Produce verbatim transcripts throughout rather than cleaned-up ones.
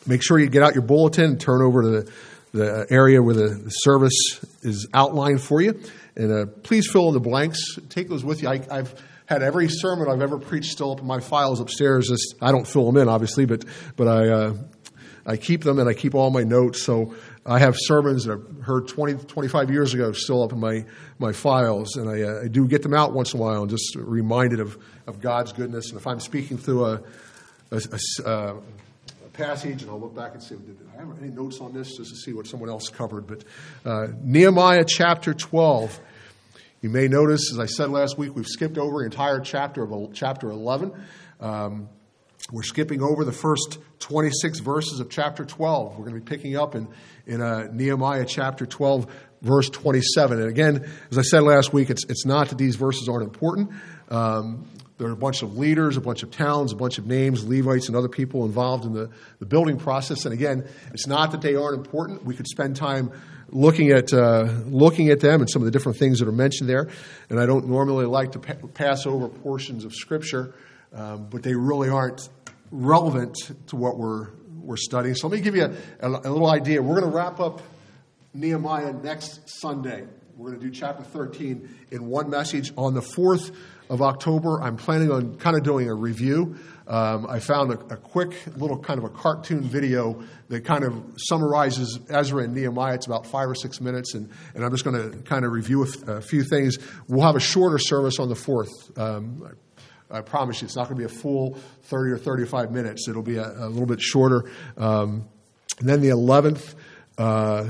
make sure you get out your bulletin and turn over to the, the area where the, the service is outlined for you. And uh, please fill in the blanks. Take those with you. I, I've had every sermon I've ever preached still up in my files upstairs. Just, I don't fill them in, obviously, but but I uh, I keep them, and I keep all my notes. So I have sermons that I've heard twenty, twenty-five years ago still up in my, my files, and I, uh, I do get them out once in a while and just reminded of, of God's goodness. And if I'm speaking through a, a, a, uh, a passage, and I'll look back and say, did I have any notes on this, just to see what someone else covered. But uh, Nehemiah chapter twelve. You may notice, as I said last week, we've skipped over the entire chapter of chapter eleven. Um, we're skipping over the first twenty-six verses of chapter twelve. We're going to be picking up in, in uh, Nehemiah chapter twelve, verse twenty-seven. And again, as I said last week, it's it's not that these verses aren't important. Um, there are a bunch of leaders, a bunch of towns, a bunch of names, Levites, and other people involved in the, the building process. And again, it's not that they aren't important. We could spend time looking at uh, looking at them and some of the different things that are mentioned there. And I don't normally like to pa- pass over portions of Scripture, um, but they really aren't relevant to what we're we're studying. So let me give you a, a, a little idea. We're going to wrap up Nehemiah next Sunday. We're going to do chapter thirteen in one message. On the fourth of October, I'm planning on kind of doing a review. Um, I found a, a quick little kind of a cartoon video that kind of summarizes Ezra and Nehemiah. It's about five or six minutes, and, and I'm just going to kind of review a, a few things. We'll have a shorter service on the fourth. Um, I, I promise you, it's not going to be a full thirty or thirty-five minutes. It'll be a, a little bit shorter. Um, and then the eleventh, uh,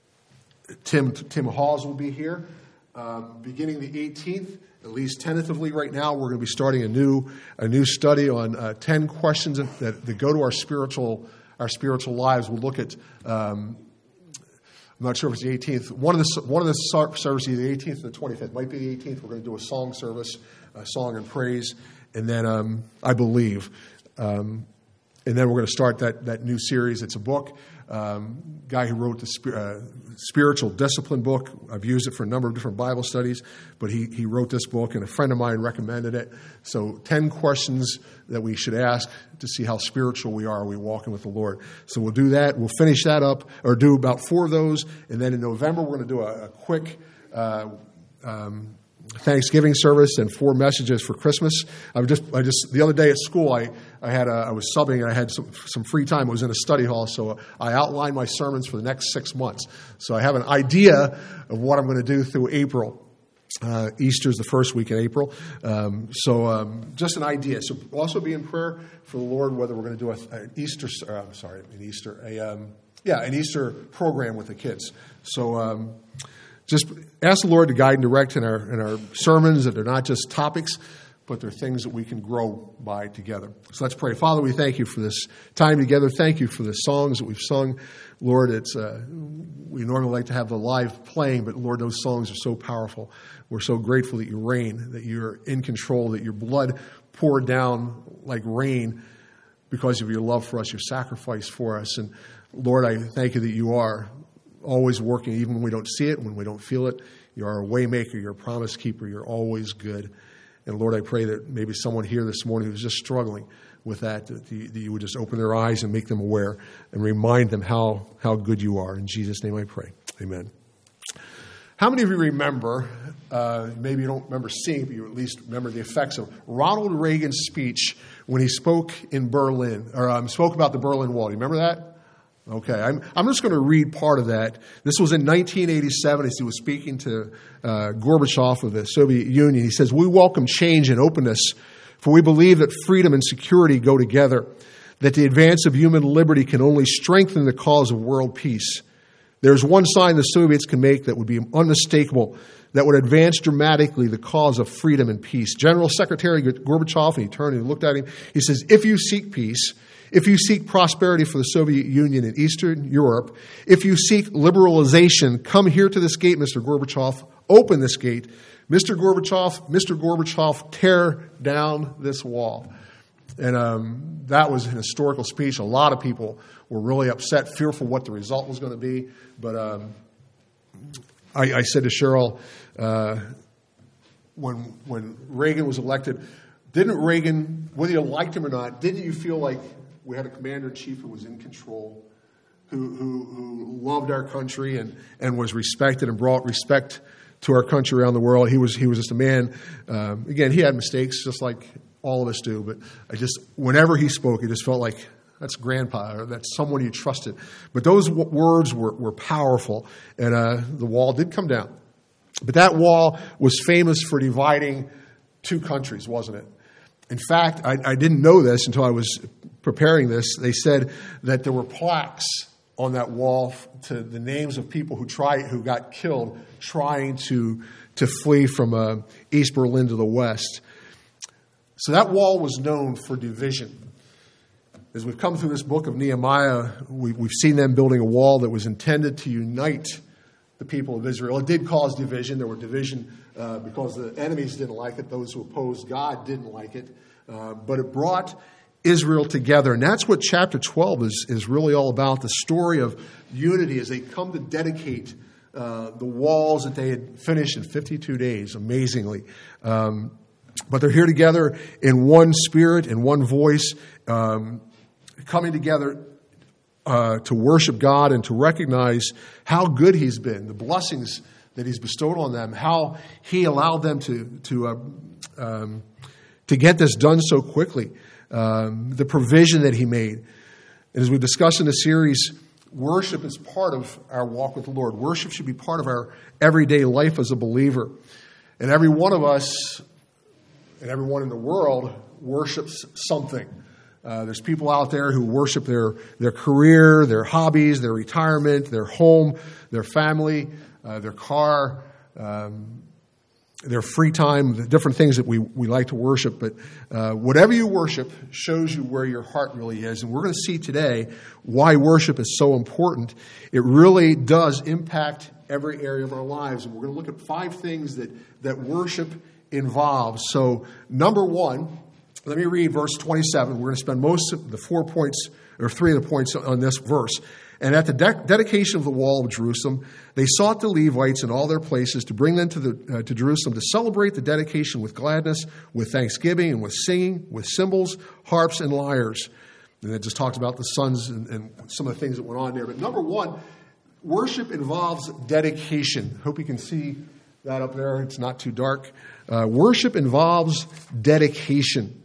Tim Tim Hawes will be here. Uh, beginning the eighteenth, at least tentatively right now, we're going to be starting a new a new study on uh, ten questions that, that, that go to our spiritual our spiritual lives. We'll look at. Um, I'm not sure if it's the eighteenth. One of the one of the services, the eighteenth and the twenty-fifth, might be the eighteenth. We're going to do a song service, a song and praise, and then um, I believe, um, and then we're going to start that that new series. It's a book. Um, guy who wrote the uh, spiritual discipline book. I've used it for a number of different Bible studies, but he, he wrote this book, and a friend of mine recommended it. So ten questions that we should ask to see how spiritual we are. Are we walking with the Lord? So we'll do that. We'll finish that up, or do about four of those, and then in November we're going to do a, a quick uh, um, Thanksgiving service and four messages for Christmas. I just, I just the other day at school, I, I had, a, I was subbing and I had some, some free time. I was in a study hall, so I outlined my sermons for the next six months. So I have an idea of what I'm going to do through April. Uh, Easter is the first week in April, um, so um, just an idea. So also be in prayer for the Lord whether we're going to do a, an Easter. Uh, I'm sorry, an Easter, a um, yeah, an Easter program with the kids. So. Um, Just ask the Lord to guide and direct in our in our sermons, that they're not just topics, but they're things that we can grow by together. So let's pray. Father, we thank you for this time together. Thank you for the songs that we've sung. Lord, it's uh, we normally like to have the live playing, but Lord, those songs are so powerful. We're so grateful that you reign, that you're in control, that your blood poured down like rain because of your love for us, your sacrifice for us. And Lord, I thank you that you are always working, even when we don't see it, when we don't feel it. You are a way maker, you're a promise keeper, you're always good. And Lord, I pray that maybe someone here this morning who's just struggling with that, that you, that you would just open their eyes and make them aware and remind them how, how good you are. In Jesus' name I pray. Amen. How many of you remember, uh, maybe you don't remember seeing it, but you at least remember the effects of Ronald Reagan's speech when he spoke in Berlin, or um, spoke about the Berlin Wall. Do you remember that? Okay, I'm, I'm just going to read part of that. This was in nineteen eighty-seven as he was speaking to uh, Gorbachev of the Soviet Union. He says, "We welcome change and openness, for we believe that freedom and security go together, that the advance of human liberty can only strengthen the cause of world peace. There's one sign the Soviets can make that would be unmistakable, that would advance dramatically the cause of freedom and peace." General Secretary Gorbachev, and he turned and he looked at him, he says, "If you seek peace, if you seek prosperity for the Soviet Union and Eastern Europe, if you seek liberalization, come here to this gate, Mister Gorbachev. Open this gate. Mister Gorbachev, Mister Gorbachev, tear down this wall." And um, that was an historical speech. A lot of people were really upset, fearful what the result was going to be. But um, I, I said to Cheryl, uh, when when Reagan was elected, didn't Reagan, whether you liked him or not, didn't you feel like We had a commander-in-chief who was in control, who, who, who loved our country and, and was respected and brought respect to our country around the world. He was he was just a man. Um, again, he had mistakes, just like all of us do. But I just, whenever he spoke, it just felt like that's grandpa, or that's someone you trusted. But those w- words were, were powerful, and uh, the wall did come down. But that wall was famous for dividing two countries, wasn't it? In fact, I, I didn't know this until I was preparing this. They said that there were plaques on that wall to the names of people who tried, who got killed trying to to flee from uh, East Berlin to the west. So that wall was known for division. As we've come through this book of Nehemiah, we, we've seen them building a wall that was intended to unite the people of Israel. It did cause division. There were division uh, because the enemies didn't like it. Those who opposed God didn't like it. Uh, but it brought Israel together. And that's what chapter twelve is, is really all about, the story of unity as they come to dedicate uh, the walls that they had finished in fifty-two days, amazingly. Um, but they're here together in one spirit, in one voice, um, coming together uh, to worship God and to recognize how good He's been, the blessings that He's bestowed on them, how He allowed them to, to, uh, um, to get this done so quickly. Um, the provision that He made. And as we discussed in the series, worship is part of our walk with the Lord. Worship should be part of our everyday life as a believer. And every one of us, and everyone in the world, worships something. Uh, there's people out there who worship their, their career, their hobbies, their retirement, their home, their family, uh, their car, um, their free time, the different things that we, we like to worship. But uh, whatever you worship shows you where your heart really is. And we're going to see today why worship is so important. It really does impact every area of our lives. And we're going to look at five things that, that worship involves. So number one, let me read verse twenty-seven. We're going to spend most of the four points, or three of the points on this verse. And at the de- dedication of the wall of Jerusalem, they sought the Levites in all their places to bring them to, the, uh, to Jerusalem to celebrate the dedication with gladness, with thanksgiving, and with singing, with cymbals, harps, and lyres. And it just talks about the sons and, and some of the things that went on there. But number one, worship involves dedication. Hope you can see that up there. It's not too dark. Uh, worship involves dedication.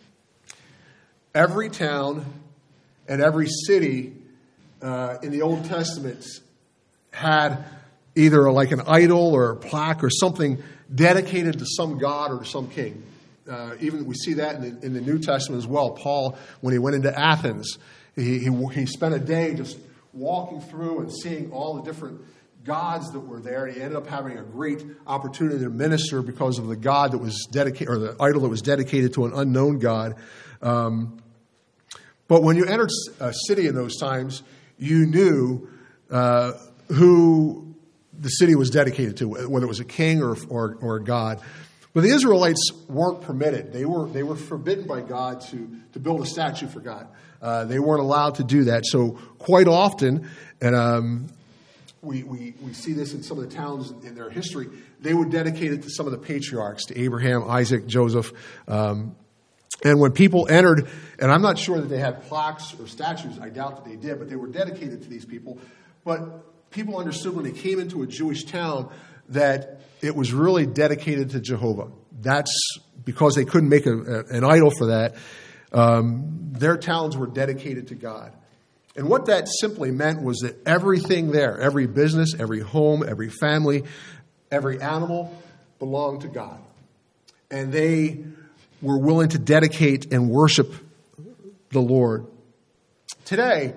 Every town and every city Uh, in the Old Testament had either like an idol or a plaque or something dedicated to some god or to some king. Uh, even we see that in the, in the New Testament as well. Paul, when he went into Athens, he, he, he spent a day just walking through and seeing all the different gods that were there. He ended up having a great opportunity to minister because of the god that was dedicated, or the idol that was dedicated to an unknown god. Um, but when you entered a city in those times, you knew uh, who the city was dedicated to, whether it was a king or, or or a god. But the Israelites weren't permitted. They were they were forbidden by God to, to build a statue for God. Uh, they weren't allowed to do that. So quite often, and um, we, we we see this in some of the towns in their history, they would dedicate it to some of the patriarchs, to Abraham, Isaac, Joseph. Um, And when people entered, and I'm not sure that they had plaques or statues, I doubt that they did, but they were dedicated to these people. But people understood when they came into a Jewish town that it was really dedicated to Jehovah. That's because they couldn't make a, a, an idol for that. Um, their towns were dedicated to God. And what that simply meant was that everything there, every business, every home, every family, every animal belonged to God. And they were willing to dedicate and worship the Lord. Today,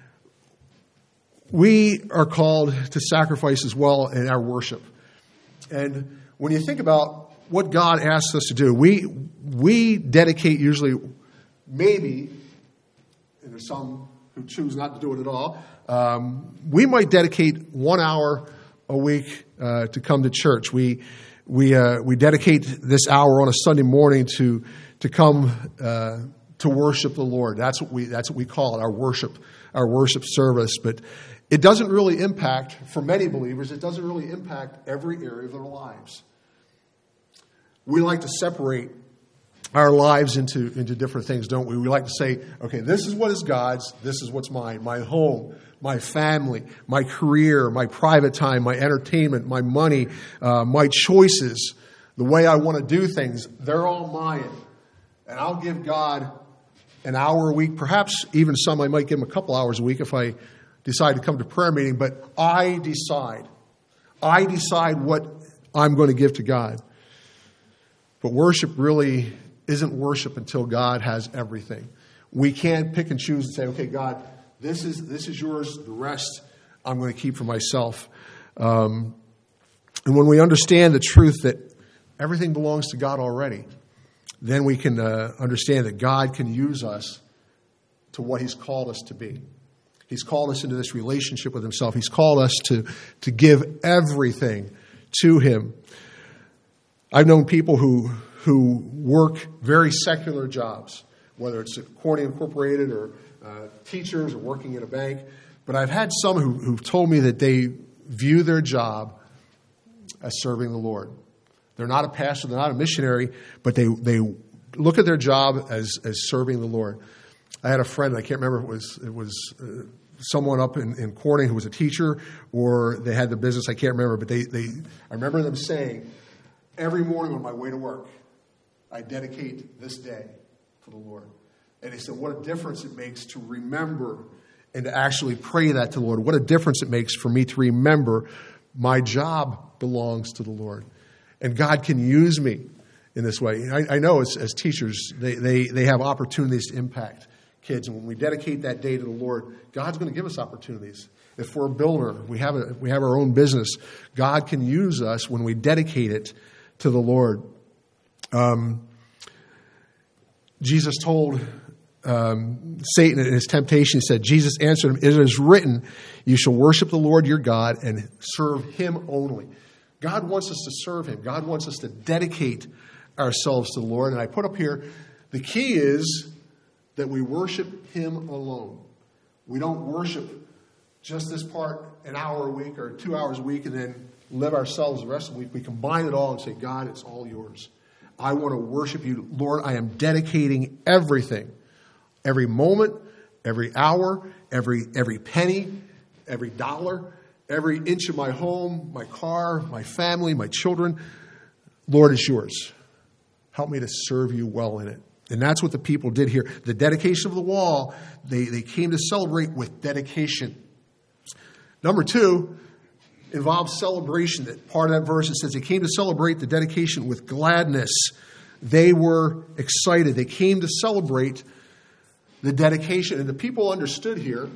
we are called to sacrifice as well in our worship. And when you think about what God asks us to do, we we dedicate usually, maybe, and there's some who choose not to do it at all, um, we might dedicate one hour a week uh, to come to church. We we uh, we dedicate this hour on a Sunday morning to to come uh, to worship the Lord. That's what we that's what we call it, our worship our worship service. But it doesn't really impact, for many believers, it doesn't really impact every area of their lives. We like to separate our lives into, into different things, don't we? We like to say, okay, this is what is God's, this is what's mine. My home, my family, my career, my private time, my entertainment, my money, uh, my choices, the way I want to do things, they're all mine. And I'll give God an hour a week, perhaps even some I might give him a couple hours a week if I decide to come to prayer meeting, but I decide. I decide what I'm going to give to God. But worship really isn't worship until God has everything. We can't pick and choose and say, okay, God, this is this is yours. The rest I'm going to keep for myself. Um, and when we understand the truth that everything belongs to God already, then we can uh, understand that God can use us to what he's called us to be. He's called us into this relationship with himself. He's called us to, to give everything to him. I've known people who who work very secular jobs, whether it's at Corning Incorporated or uh, teachers or working in a bank. But I've had some who, who've told me that they view their job as serving the Lord. They're not a pastor, they're not a missionary, but they, they look at their job as, as serving the Lord. I had a friend, I can't remember if it was it was uh, someone up in, in Corning who was a teacher or they had the business, I can't remember, but they, they I remember them saying, every morning on my way to work, I dedicate this day for the Lord. And they said, what a difference it makes to remember and to actually pray that to the Lord. What a difference it makes for me to remember my job belongs to the Lord. And God can use me in this way. I, I know as, as teachers, they, they, they have opportunities to impact kids. And when we dedicate that day to the Lord, God's going to give us opportunities. If we're a builder, we have a, we have our own business, God can use us when we dedicate it to the Lord. Um, Jesus told um, Satan in his temptation, he said, Jesus answered him, it is written, you shall worship the Lord your God and serve him only. God wants us to serve him. God wants us to dedicate ourselves to the Lord. And I put up here, the key is that we worship him alone. We don't worship just this part an hour a week or two hours a week and then live ourselves the rest of the week. We combine it all and say, God, it's all yours. I want to worship you. Lord, I am dedicating everything, every moment, every hour, every every penny, every dollar, every inch of my home, my car, my family, my children. Lord, it's yours. Help me to serve you well in it. And that's what the people did here. The dedication of the wall, they, they came to celebrate with dedication. Number two involves celebration. That part of that verse, it says they came to celebrate the dedication with gladness. They were excited. They came to celebrate the dedication. And the people understood here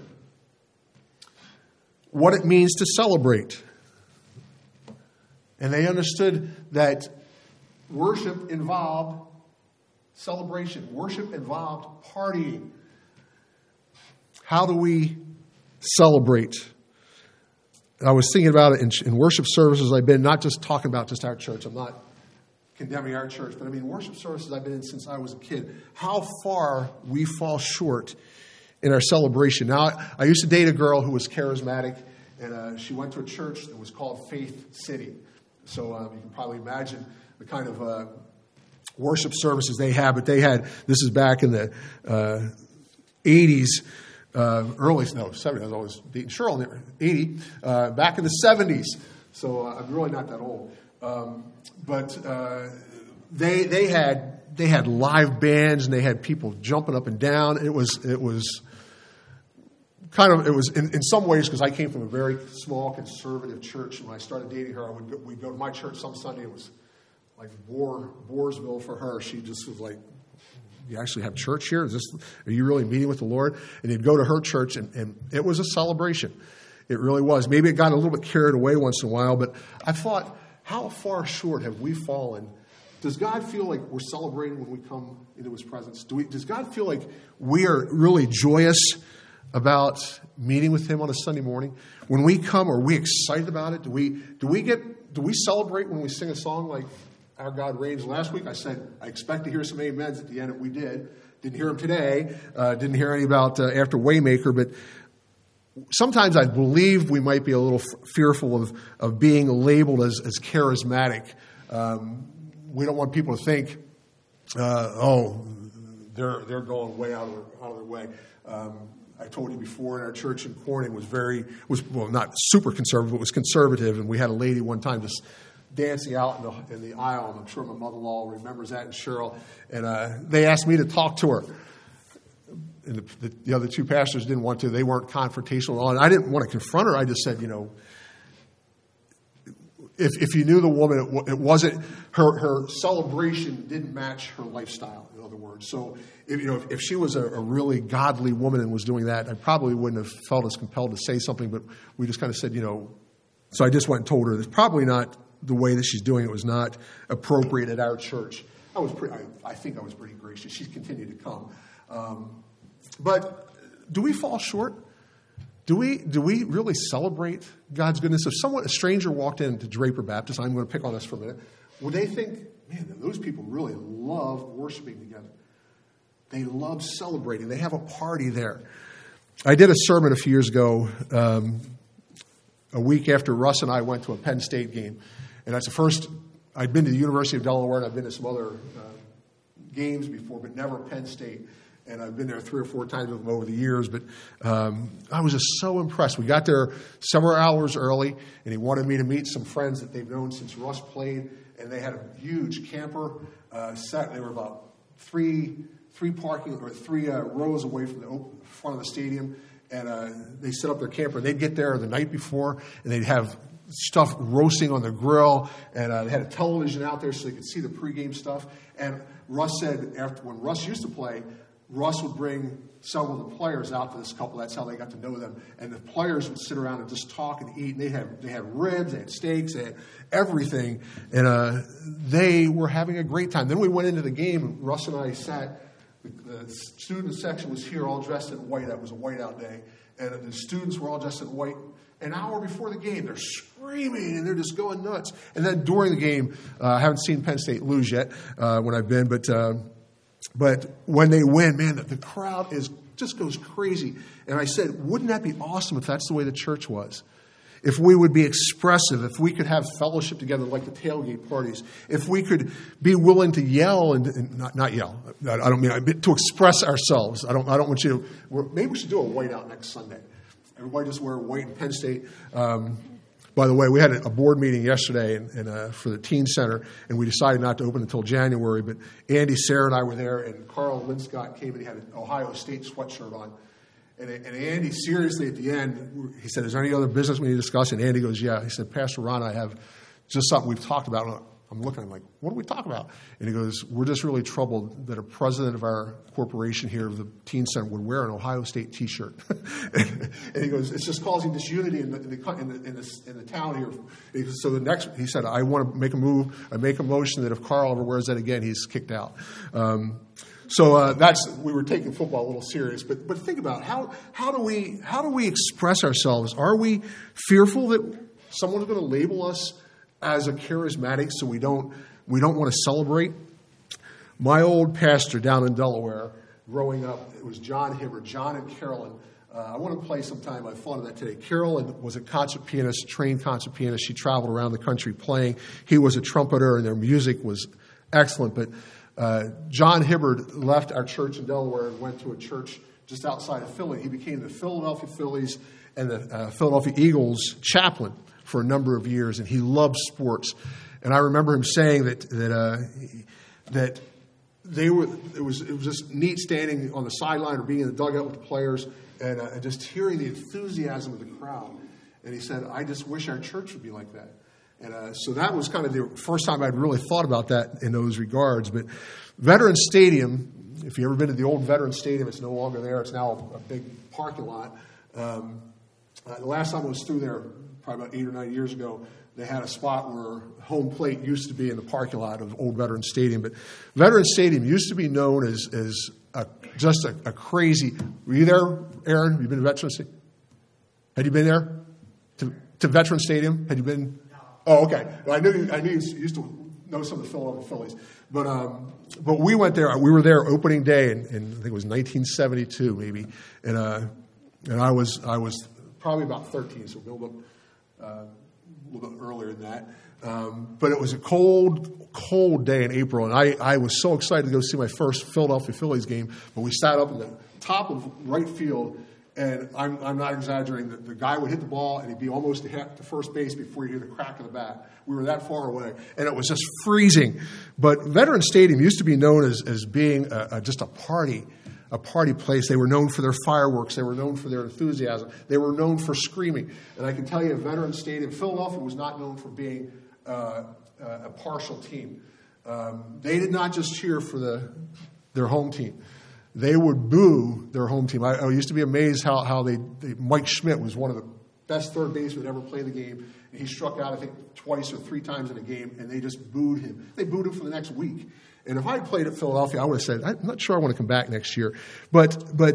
what it means to celebrate. And they understood that worship involved celebration. Worship involved partying. How do we celebrate? I was thinking about it in, in worship services I've been, not just talking about just our church. I'm not condemning our church, but I mean worship services I've been in since I was a kid. How far we fall short in our celebration. Now, I, I used to date a girl who was charismatic, and uh, she went to a church that was called Faith City. So um, you can probably imagine the kind of uh, worship services they have. But they had, this is back in the uh, eighties, uh, early, no, seventies, I was always dating Cheryl in there, eighty, uh, back in the seventies. So uh, I'm really not that old. Um, but uh, they they had they had live bands, and they had people jumping up and down. It was it was kind of it was in, in some ways, because I came from a very small conservative church. And when I started dating her, I would go, we'd go to my church some Sunday. It was like Boar, Boorsville for her. She just was like, you actually have church here? Is this, are you really meeting with the Lord? And you'd go to her church, and, and it was a celebration. It really was. Maybe it got a little bit carried away once in a while, but I thought, how far short have we fallen? Does God feel like we're celebrating when we come into his presence? Do we, does God feel like we are really joyous about meeting with him on a Sunday morning? When we come, are we excited about it? Do we do we get do we celebrate when we sing a song like Our God Reigns? Last week I said I expect to hear some amens at the end. We did. Didn't hear them today. Uh, didn't hear any about uh, after Waymaker, but sometimes I believe we might be a little f- fearful of, of being labeled as, as charismatic. Um, we don't want people to think uh, oh, they're they're going way out of their, out of their way. Um, I told you before, in our church in Corning was very was well not super conservative, but was conservative, and we had a lady one time just dancing out in the, in the aisle, and I'm sure my mother-in-law remembers that, and Cheryl, and uh, they asked me to talk to her. And the, the, the other two pastors didn't want to. They weren't confrontational at all. And I didn't want to confront her. I just said, you know, if if you knew the woman, it, it wasn't, her, her celebration didn't match her lifestyle, in other words. So, if, you know, if, if she was a, a really godly woman and was doing that, I probably wouldn't have felt as compelled to say something, but we just kind of said, you know, so I just went and told her, it's probably not the way that she's doing it was not appropriate at our church. I was pretty, I, I think I was pretty gracious. She's continued to come. Um, But do we fall short? Do we do we really celebrate God's goodness? If someone, a stranger walked into Draper Baptist, I'm going to pick on this for a minute, would they think, man, those people really love worshiping together. They love celebrating. They have a party there. I did a sermon a few years ago, um, a week after Russ and I went to a Penn State game. And that's the first, I'd been to the University of Delaware, and I've been to some other uh, games before, but never Penn State. And I've been there three or four times with them over the years, but um, I was just so impressed. We got there several hours early, and he wanted me to meet some friends that they've known since Russ played, and they had a huge camper uh, set. They were about three three parking or three uh, rows away from the open, front of the stadium, and uh, they set up their camper. They'd get there the night before, and they'd have stuff roasting on the grill, and uh, they had a television out there so they could see the pregame stuff. And Russ said, after when Russ used to play, Russ would bring several of the players out for this couple. That's how they got to know them. And the players would sit around and just talk and eat. And they had they had ribs, they had steaks, they had everything. And uh, they were having a great time. Then we went into the game, and Russ and I sat. The, the student section was here all dressed in white. That was a whiteout day. And the students were all dressed in white. An hour before the game, they're screaming and they're just going nuts. And then during the game, uh, I haven't seen Penn State lose yet uh, when I've been, but... Uh, But when they win, man, the, the crowd is just goes crazy. And I said, wouldn't that be awesome if that's the way the church was? If we would be expressive, if we could have fellowship together like the tailgate parties, if we could be willing to yell and, and not, not yell, I don't mean to express ourselves. I don't. I don't want you to. Maybe we should do a whiteout next Sunday. Everybody just wear white in Penn State. Um, By the way, we had a board meeting yesterday in, in, uh, for the Teen Center, and we decided not to open until January. But Andy, Sarah, and I were there, and Carl Linscott came and he had an Ohio State sweatshirt on. And, and Andy, seriously, at the end, he said, is there any other business we need to discuss? And Andy goes, yeah. He said, Pastor Ron, I have just something we've talked about. I'm looking, I'm like, what do we talk about? And he goes, we're just really troubled that a president of our corporation here, of the Teen Center, would wear an Ohio State T-shirt. And he goes, it's just causing disunity in the, in the, in the, in the, in the town here. He goes, so the next, he said, I want to make a move, I make a motion that if Carl ever wears that again, he's kicked out. Um, so uh, that's, we were taking football a little serious, but but think about it. how how do we how do we express ourselves? Are we fearful that someone's going to label us as a charismatic, so we don't we don't want to celebrate? My old pastor down in Delaware, growing up, it was John Hibbert, John and Carolyn. Uh, I want to play sometime. I thought of that today. Carolyn was a concert pianist, trained concert pianist. She traveled around the country playing. He was a trumpeter, and their music was excellent. But uh, John Hibbert left our church in Delaware and went to a church just outside of Philly. He became the Philadelphia Phillies and the uh, Philadelphia Eagles chaplain for a number of years, and he loved sports. And I remember him saying that that uh, that they were. It was it was just neat standing on the sideline or being in the dugout with the players, and uh, just hearing the enthusiasm of the crowd. And he said, "I just wish our church would be like that." And uh, so that was kind of the first time I'd really thought about that in those regards. But Veterans Stadium, if you've ever been to the old Veterans Stadium, it's no longer there. It's now a big parking lot. Um, uh, the last time I was through there, probably about eight or nine years ago, they had a spot where home plate used to be in the parking lot of old Veterans Stadium. But Veterans Stadium used to be known as, as a, just a, a crazy... Were you there, Aaron? Have you been to Veterans Stadium? Had you been there? To, to Veterans Stadium? Had you been... Oh, okay. I knew you, I knew you used to know some of the Philadelphia Phillies. But um, but we went there. We were there opening day in, in I think it was nineteen seventy-two, maybe. And uh, and I was I was probably about thirteen, so build up... Uh, a little bit earlier than that. Um, but it was a cold, cold day in April, and I, I was so excited to go see my first Philadelphia Phillies game. But we sat up in the top of right field, and I'm, I'm not exaggerating. The, the guy would hit the ball, and he'd be almost to first base before you hear the crack of the bat. We were that far away, and it was just freezing. But Veterans Stadium used to be known as, as being a, a, just a party. A party place. They were known for their fireworks. They were known for their enthusiasm. They were known for screaming. And I can tell you, Veterans Stadium, Philadelphia was not known for being uh, a partial team. Um, they did not just cheer for the their home team. They would boo their home team. I, I used to be amazed how, how they, they, Mike Schmidt was one of the best third basemen ever played the game. And he struck out, I think, twice or three times in a game, and they just booed him. They booed him for the next week. And if I had played at Philadelphia, I would have said, I'm not sure I want to come back next year. But but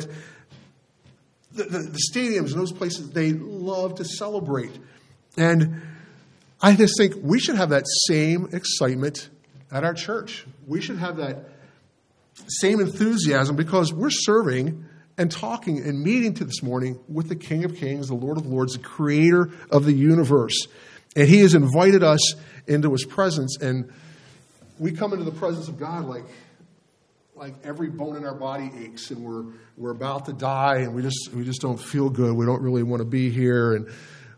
the, the, the stadiums and those places, they love to celebrate. And I just think we should have that same excitement at our church. We should have that same enthusiasm because we're serving and talking and meeting to this morning with the King of Kings, the Lord of Lords, the creator of the universe. And he has invited us into his presence. And we come into the presence of God like, like every bone in our body aches, and we're we're about to die, and we just we just don't feel good. We don't really want to be here. And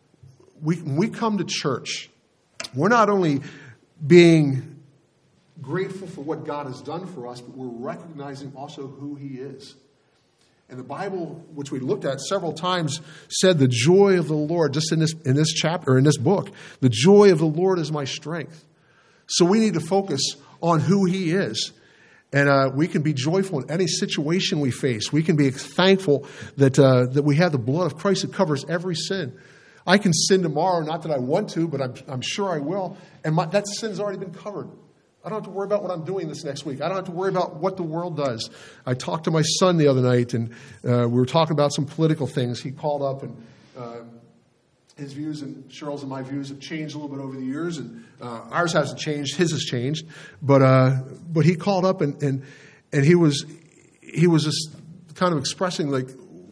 we when we come to church, we're not only being grateful for what God has done for us, but we're recognizing also who He is. And the Bible, which we looked at several times, said the joy of the Lord. Just in this in this chapter or in this book, the joy of the Lord is my strength. So we need to focus on who He is. And uh, we can be joyful in any situation we face. We can be thankful that uh, that we have the blood of Christ that covers every sin. I can sin tomorrow, not that I want to, but I'm, I'm sure I will. And my, that sin's already been covered. I don't have to worry about what I'm doing this next week. I don't have to worry about what the world does. I talked to my son the other night, and uh, we were talking about some political things. He called up, and uh, his views and Cheryl's and my views have changed a little bit over the years, and uh, ours hasn't changed. His has changed, but uh, but he called up and, and and he was he was just kind of expressing like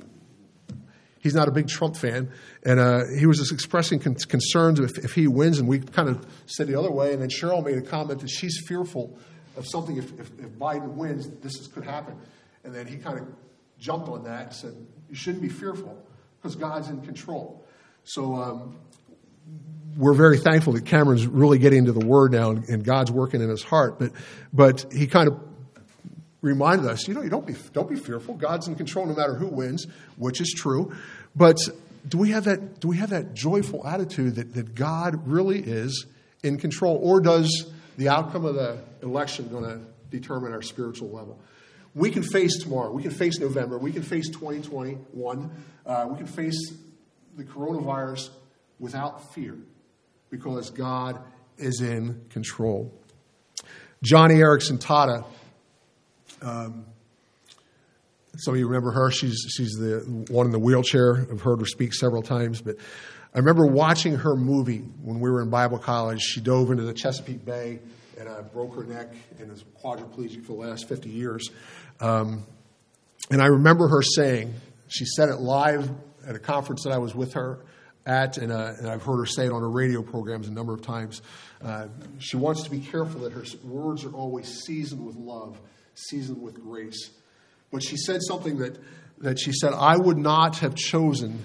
he's not a big Trump fan, and uh, he was just expressing con- concerns if, if he wins, and we kind of said the other way, and then Cheryl made a comment that she's fearful of something if, if, if Biden wins, this is, could happen, and then he kind of jumped on that and said, you shouldn't be fearful because God's in control. So um, we're very thankful that Cameron's really getting into the Word now, and, and God's working in his heart. But but he kind of reminded us, you know, you don't be don't be fearful. God's in control no matter who wins, which is true. But do we have that do we have that joyful attitude that, that God really is in control, or does the outcome of the election going to determine our spiritual level? We can face tomorrow. We can face November. We can face twenty twenty-one. Uh, we can face the coronavirus without fear because God is in control. Joni Eareckson Tada, um, some of you remember her. She's she's the one in the wheelchair. I've heard her speak several times. But I remember watching her movie when we were in Bible college. She dove into the Chesapeake Bay and uh, broke her neck and is quadriplegic for the last fifty years. Um, and I remember her saying, she said it live at a conference that I was with her at, and, uh, and I've heard her say it on her radio programs a number of times. Uh, she wants to be careful that her words are always seasoned with love, seasoned with grace. But she said something that, that she said, I would not have chosen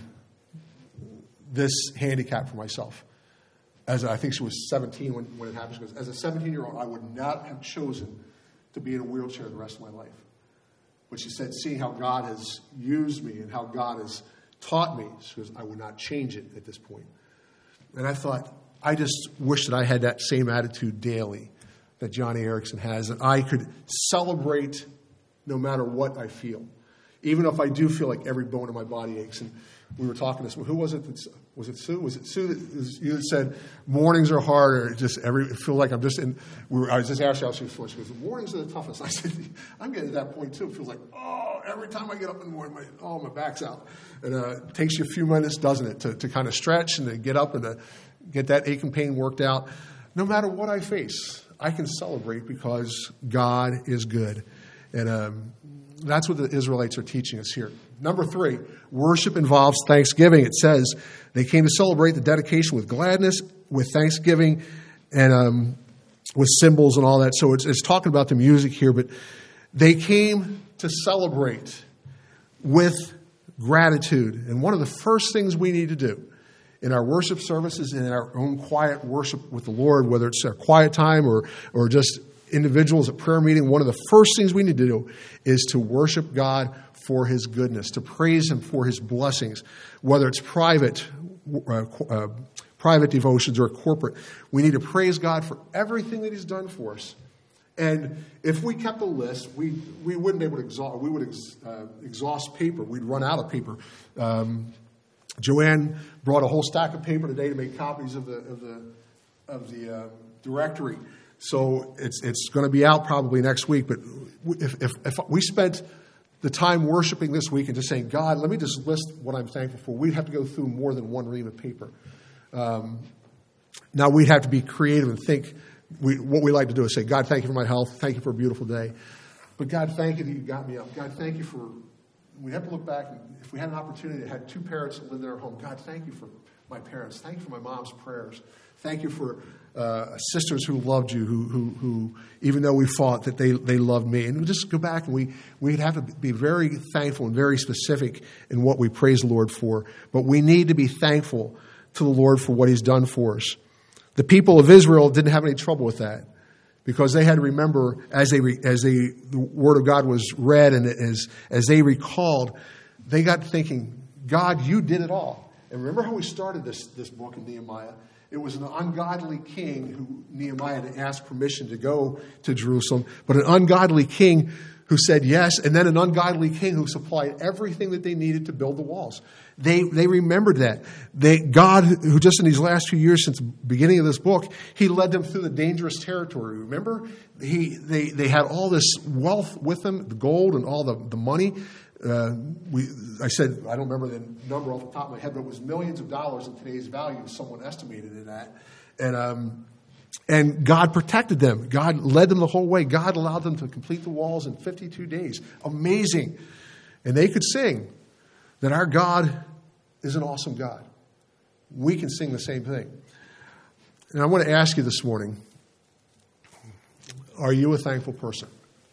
this handicap for myself. As I think she was seventeen when, when it happened. She goes, as a seventeen-year-old, I would not have chosen to be in a wheelchair the rest of my life. But she said, seeing how God has used me and how God has taught me, she goes, I would not change it at this point. And I thought, I just wish that I had that same attitude daily that Joni Eareckson has, that I could celebrate no matter what I feel, even if I do feel like every bone in my body aches. And we were talking to this, who was it? That, was it Sue? Was it Sue that was, you that said mornings are hard, or just every it feel like I'm just in? We were, I was just asking how she was feeling. She goes, the mornings are the toughest. I said, I'm getting to that point too. It feels like, oh, every time I get up in the morning, my oh my back's out. And uh, it takes you a few minutes, doesn't it, to, to kind of stretch and to get up and to get that ache and pain worked out. No matter what I face, I can celebrate because God is good, and um, that's what the Israelites are teaching us here. Number three, worship involves thanksgiving. It says they came to celebrate the dedication with gladness, with thanksgiving, and um, with cymbals and all that. So it's, it's talking about the music here, but they came to celebrate with gratitude. And one of the first things we need to do in our worship services and in our own quiet worship with the Lord, whether it's a quiet time or or just individuals at prayer meeting, one of the first things we need to do is to worship God for His goodness, to praise Him for His blessings, whether it's private uh, uh, private devotions or corporate. We need to praise God for everything that He's done for us. And if we kept a list, we we wouldn't be able to exhaust. We would ex, uh, exhaust paper. We'd run out of paper. Um, Joanne brought a whole stack of paper today to make copies of the of the of the uh, directory. So it's it's going to be out probably next week. But if, if if we spent the time worshiping this week and just saying, God, let me just list what I'm thankful for, we'd have to go through more than one ream of paper. Um, now we'd have to be creative and think. We, what we like to do is say, God, thank you for my health. Thank you for a beautiful day. But God, thank you that you got me up. God, thank you for, we have to look back. And if we had an opportunity that had two parents that lived in our home, God, thank you for my parents. Thank you for my mom's prayers. Thank you for uh, sisters who loved you, who, who, who, even though we fought, that they, they loved me. And we just go back and we, we'd have to be very thankful and very specific in what we praise the Lord for. But we need to be thankful to the Lord for what He's done for us. The people of Israel didn't have any trouble with that because they had to remember as they as they the Word of God was read and as as they recalled, they got thinking, God, you did it all. And remember how we started this this book in Nehemiah? It was an ungodly king who Nehemiah had asked permission to go to Jerusalem, but an ungodly king who said yes, and then an ungodly king who supplied everything that they needed to build the walls. They they remembered that. They, God, who just in these last few years since the beginning of this book, He led them through the dangerous territory. Remember? He They, they had all this wealth with them, the gold and all the, the money. Uh, we I said, I don't remember the number off the top of my head, but it was millions of dollars in today's value, someone estimated it at. And um, and God protected them. God led them the whole way. God allowed them to complete the walls in fifty-two days. Amazing. And they could sing that our God is an awesome God. We can sing the same thing. And I want to ask you this morning, are you a thankful person?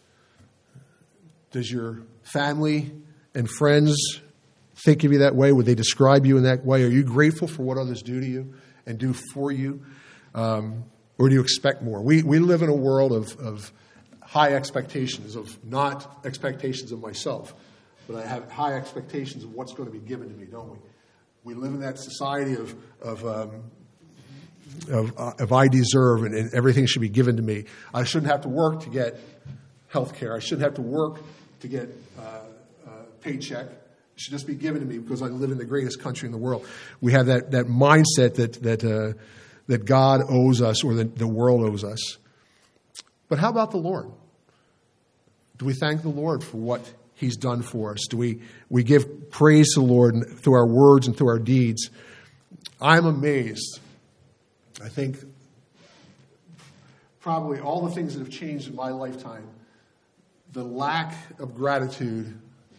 Does your family and friends think of you that way? Would they describe you in that way? Are you grateful for what others do to you and do for you? Um, or do you expect more? We we live in a world of, of high expectations, of not expectations of myself, but I have high expectations of what's going to be given to me, don't we? We live in that society of of um, of, uh, of I deserve and, and everything should be given to me. I shouldn't have to work to get health care. I shouldn't have to work to get uh, a paycheck. It should just be given to me because I live in the greatest country in the world. We have that that mindset that that uh, that God owes us or that the world owes us. But how about the Lord? Do we thank the Lord for what He's done for us? Do we, we give praise to the Lord through our words and through our deeds? I'm amazed. I think probably all the things that have changed in my lifetime, the lack of gratitude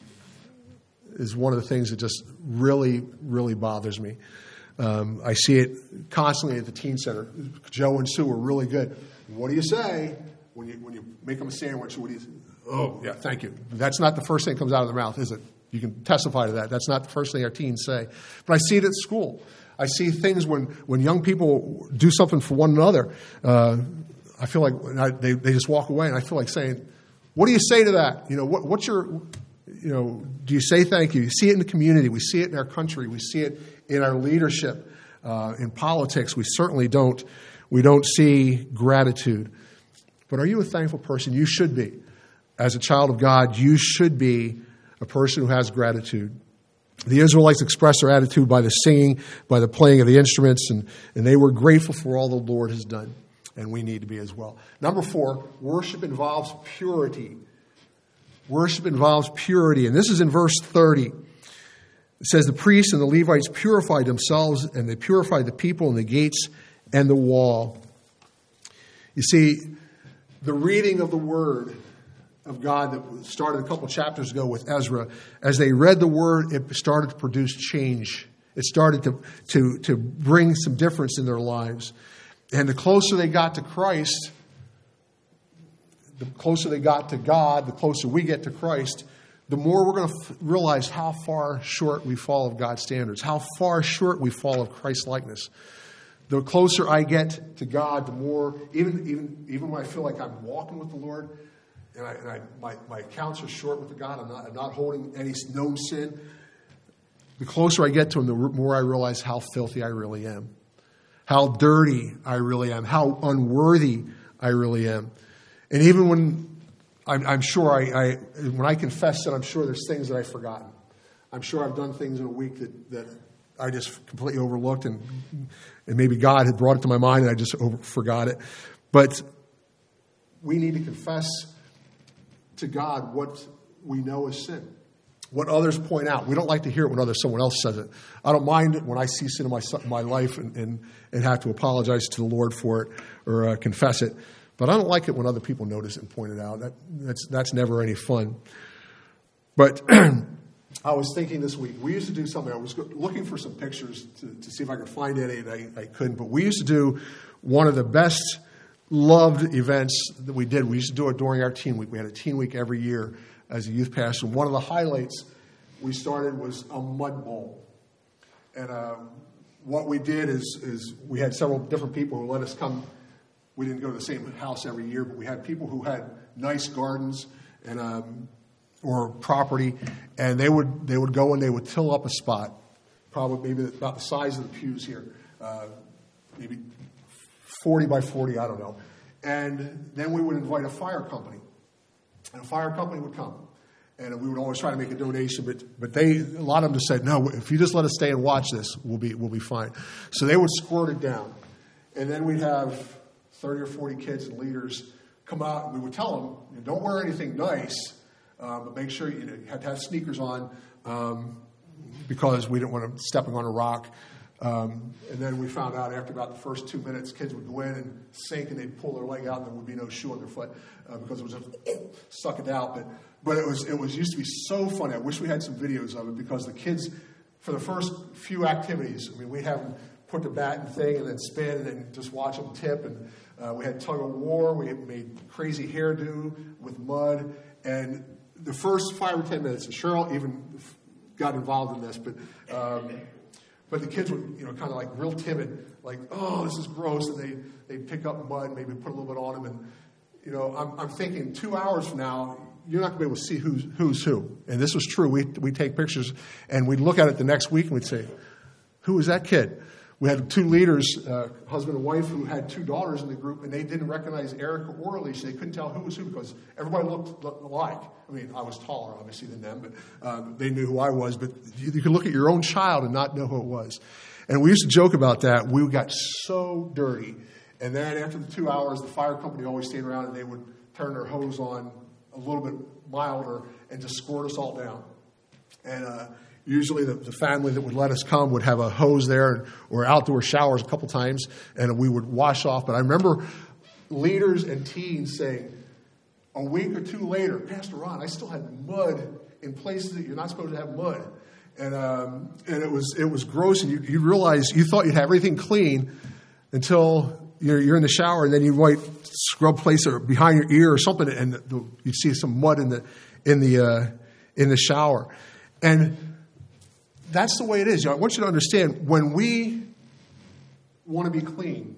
is one of the things that just really, really bothers me. Um, I see it constantly at the teen center. Joe and Sue are really good. What do you say when you when you make them a sandwich? What do you say? Oh, yeah, thank you. That's not the first thing that comes out of their mouth, is it? You can testify to that. That's not the first thing our teens say. But I see it at school. I see things when, when young people do something for one another. Uh, I feel like I, they, they just walk away, and I feel like saying, what do you say to that? You know, what, what's your, you know, do you say thank you? You see it in the community. We see it in our country. We see it in our leadership, uh, in politics. We certainly don't, we don't see gratitude. But are you a thankful person? You should be. As a child of God, you should be a person who has gratitude. The Israelites expressed their attitude by the singing, by the playing of the instruments, and, and they were grateful for all the Lord has done. And we need to be as well. Number four, worship involves purity. Worship involves purity. And this is in verse thirty. It says, the priests and the Levites purified themselves, and they purified the people and the gates and the wall. You see, the reading of the word of God that started a couple chapters ago with Ezra, as they read the word, it started to produce change. It started to, to, to bring some difference in their lives. And the closer they got to Christ, the closer they got to God, the closer we get to Christ, the more we're going to f- realize how far short we fall of God's standards, how far short we fall of Christ's likeness. The closer I get to God, the more, even even even when I feel like I'm walking with the Lord, and, I, and I, my, my accounts are short with God, I'm not, I'm not holding any known sin, the closer I get to Him, the more I realize how filthy I really am, how dirty I really am, how unworthy I really am. And even when I'm, I'm sure I, I, when I confess sin, I'm sure there's things that I've forgotten. I'm sure I've done things in a week that, that I just completely overlooked, and and maybe God had brought it to my mind and I just over, forgot it. But we need to confess to God what we know is sin, what others point out. We don't like to hear it when others, someone else says it. I don't mind it when I see sin in my my life and, and, and have to apologize to the Lord for it or uh, confess it. But I don't like it when other people notice it and point it out. That, that's that's never any fun. But I was thinking this week, we used to do something. I was looking for some pictures to, to see if I could find any, and I, I couldn't. But we used to do one of the best loved events that we did. We used to do it during our teen week. We had a teen week every year as a youth pastor. One of the highlights we started was a mud bowl. And uh, what we did is, is we had several different people who let us come. We didn't go to the same house every year, but we had people who had nice gardens and um, or property, and they would they would go and they would till up a spot, probably maybe about the size of the pews here, uh, maybe forty by forty, I don't know. And then we would invite a fire company, and a fire company would come, and we would always try to make a donation, but but they a lot of them just said, no, if you just let us stay and watch this, we'll be we'll be fine. So they would squirt it down, and then we'd have thirty or forty kids and leaders come out, and we would tell them, you know, don't wear anything nice, uh, but make sure you, know, you had to have sneakers on um, because we didn't want them stepping on a rock. Um, and then we found out after about the first two minutes, kids would go in and sink, and they'd pull their leg out, and there would be no shoe on their foot uh, because it was just suck it out. But but it was it was used to be so funny. I wish we had some videos of it because the kids, for the first few activities, I mean, we'd have them put the bat and thing and then spin and then just watch them tip. And uh, we had tug of war. We made crazy hairdo with mud. And the first five or ten minutes, and Cheryl even got involved in this, but um, but the kids were, you know, kind of like real timid, like, oh, this is gross. And they they'd pick up mud, maybe put a little bit on them. And, you know, I'm, I'm thinking two hours from now, you're not going to be able to see who's, who's who. And this was true. We we take pictures, and we'd look at it the next week, and we'd say, who was that kid? We had two leaders, uh, husband and wife, who had two daughters in the group, and they didn't recognize Erica or Alicia. They couldn't tell who was who because everybody looked alike. I mean, I was taller, obviously, than them, but um, they knew who I was. But you, you could look at your own child and not know who it was. And we used to joke about that. We got so dirty. And then after the two hours, the fire company always stayed around, and they would turn their hose on a little bit milder and just squirt us all down. And uh, usually the, the family that would let us come would have a hose there or outdoor showers a couple times, and we would wash off. But I remember leaders and teens saying, a week or two later, Pastor Ron, I still had mud in places that you're not supposed to have mud. And um, and it was it was gross, and you, you realize you thought you'd have everything clean until you're, you're in the shower, and then you might scrub place or behind your ear or something, and the, the, you see some mud in the in the uh, in the shower. And that's the way it is. You know, I want you to understand, when we want to be clean,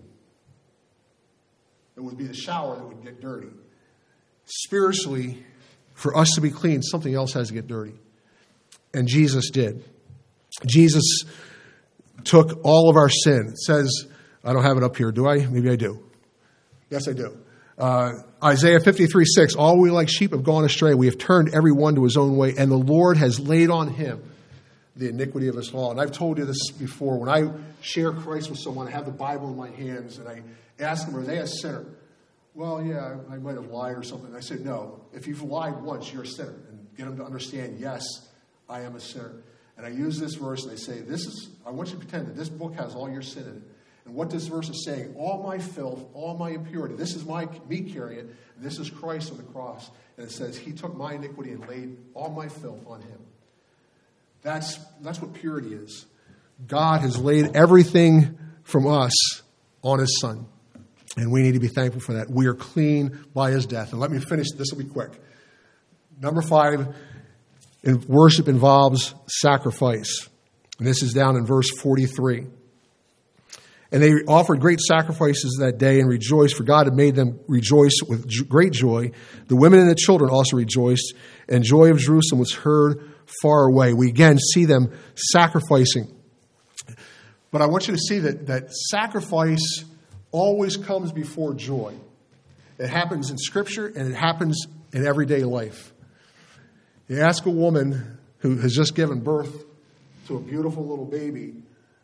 it would be the shower that would get dirty. Spiritually, for us to be clean, something else has to get dirty. And Jesus did. Jesus took all of our sin. It says, I don't have it up here, do I? Maybe I do. Yes, I do. Uh, Isaiah fifty-three six, all we like sheep have gone astray. We have turned every one to his own way, and the Lord has laid on him the iniquity of us all. And I've told you this before. When I share Christ with someone, I have the Bible in my hands, and I ask them, are they a sinner? Well, yeah, I might have lied or something. I said, no. If you've lied once, you're a sinner. And get them to understand, yes, I am a sinner. And I use this verse, and I say, "This is. I want you to pretend that this book has all your sin in it. And what this verse is saying, all my filth, all my impurity, this is my me carrying it, and this is Christ on the cross. And it says, he took my iniquity and laid all my filth on him. That's, that's what purity is. God has laid everything from us on his Son. And we need to be thankful for that. We are clean by his death. And let me finish. This will be quick. Number five, in worship involves sacrifice. And this is down in verse forty-three. And they offered great sacrifices that day and rejoiced, for God had made them rejoice with great joy. The women and the children also rejoiced, and joy of Jerusalem was heard far away. We again see them sacrificing. But I want you to see that, that sacrifice always comes before joy. It happens in Scripture, and it happens in everyday life. You ask a woman who has just given birth to a beautiful little baby,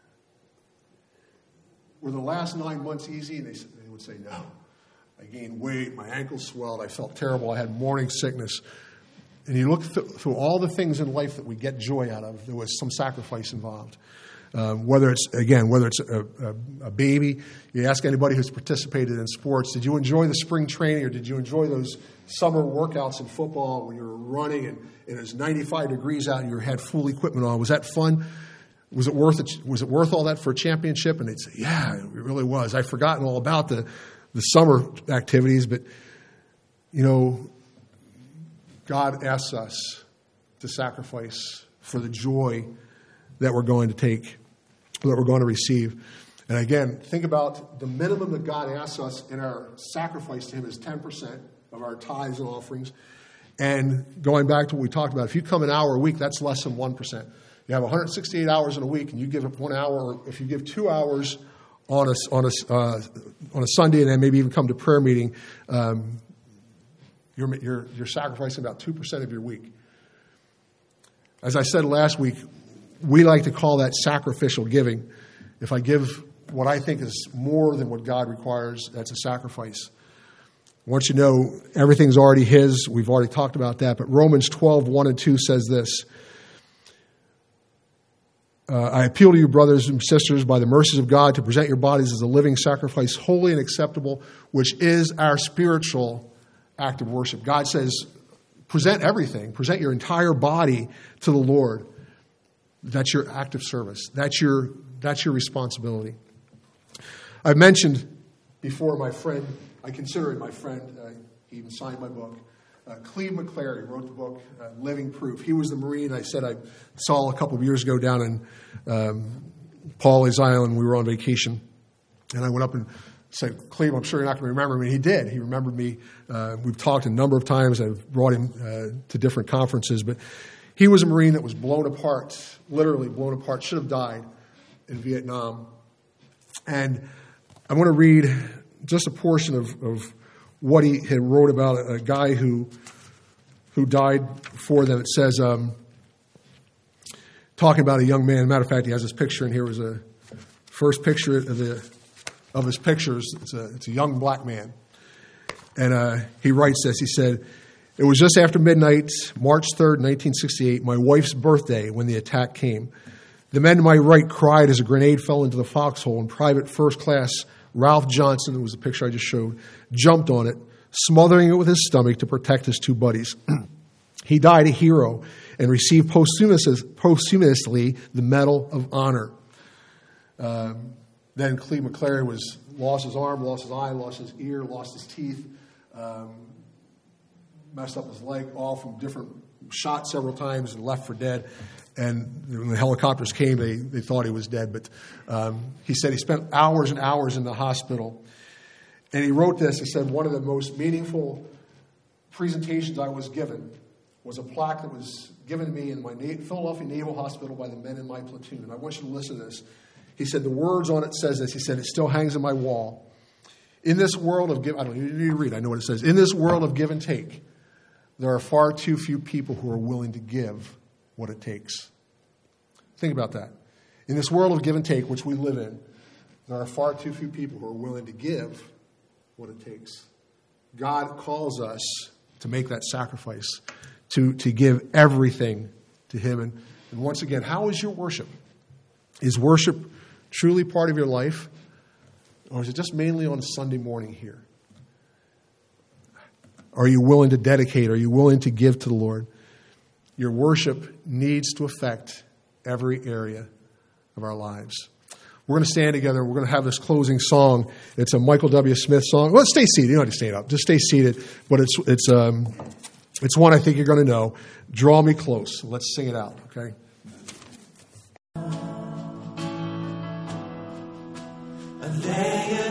were the last nine months easy? And they, they would say, no. I gained weight, my ankles swelled, I felt terrible, I had morning sickness. And you look th- through all the things in life that we get joy out of, there was some sacrifice involved. Um, whether it's, again, whether it's a, a, a baby, you ask anybody who's participated in sports, did you enjoy the spring training or did you enjoy those summer workouts in football when you were running and, and it was ninety-five degrees out and you had full equipment on? Was that fun? Was it worth it? Was it worth all that for a championship? And they'd say, yeah, it really was. I've forgotten all about the, the summer activities, but, you know, God asks us to sacrifice for the joy that we're going to take, that we're going to receive. And again, think about the minimum that God asks us in our sacrifice to him is ten percent of our tithes and offerings. And going back to what we talked about, if you come an hour a week, that's less than one percent. You have one hundred sixty-eight hours in a week, and you give up one hour, or if you give two hours on a, on a, uh, on a Sunday and then maybe even come to prayer meeting, um, you're, you're, you're sacrificing about two percent of your week. As I said last week, we like to call that sacrificial giving. If I give what I think is more than what God requires, that's a sacrifice. I want you to know everything's already his. We've already talked about that. But Romans twelve, one and two says this. Uh, I appeal to you, brothers and sisters, by the mercies of God, to present your bodies as a living sacrifice, holy and acceptable, which is our spiritual act of worship. God says, present everything. Present your entire body to the Lord. That's your act of service. That's your, that's your responsibility. I've mentioned before my friend, I consider him my friend. Uh, he even signed my book. Uh, Cleve McClary wrote the book, uh, Living Proof. He was the Marine I said I saw a couple of years ago down in um, Pawleys Island. We were on vacation. And I went up and said, Cleve, I'm sure you're not going to remember me. And he did. He remembered me. Uh, we've talked a number of times. I've brought him uh, to different conferences. But he was a Marine that was blown apart, literally blown apart, should have died in Vietnam. And I want to read just a portion of, of what he had wrote about a, a guy who who died for them. It says, um, talking about a young man. Matter of fact, he has this picture, and here was a first picture of the of his pictures. It's a it's a young black man, and uh, he writes this. He said, "It was just after midnight, March third, nineteen sixty-eight, my wife's birthday, when the attack came. The men to my right cried as a grenade fell into the foxhole, and Private First Class Ralph Johnson," it was a picture I just showed, "jumped on it, smothering it with his stomach to protect his two buddies. He died a hero and received posthumously the Medal of Honor." Um, then Cleve McClary was lost his arm, lost his eye, lost his ear, lost his teeth, um, messed up his leg, all from different shots several times and left for dead. And when the helicopters came, they, they thought he was dead. But um, he said he spent hours and hours in the hospital. And he wrote this. He said, one of the most meaningful presentations I was given was a plaque that was given to me in my Na- Philadelphia Naval Hospital by the men in my platoon. And I want you to listen to this. He said, the words on it says this. He said, it still hangs on my wall. In this world of give, I don't need to read. I know what it says. In this world of give and take, there are far too few people who are willing to give what it takes. Think about that. In this world of give and take, which we live in, there are far too few people who are willing to give what it takes. God calls us to make that sacrifice, to, to give everything to him. And, and once again, how is your worship? Is worship truly part of your life? Or is it just mainly on Sunday morning here? Are you willing to dedicate? Are you willing to give to the Lord? Your worship needs to affect every area of our lives. We're going to stand together. We're going to have this closing song. It's a Michael W. Smith song. Well, stay seated. You don't have to stand up. Just stay seated. But it's it's um it's one I think you're going to know. Draw Me Close. Let's sing it out, okay? A day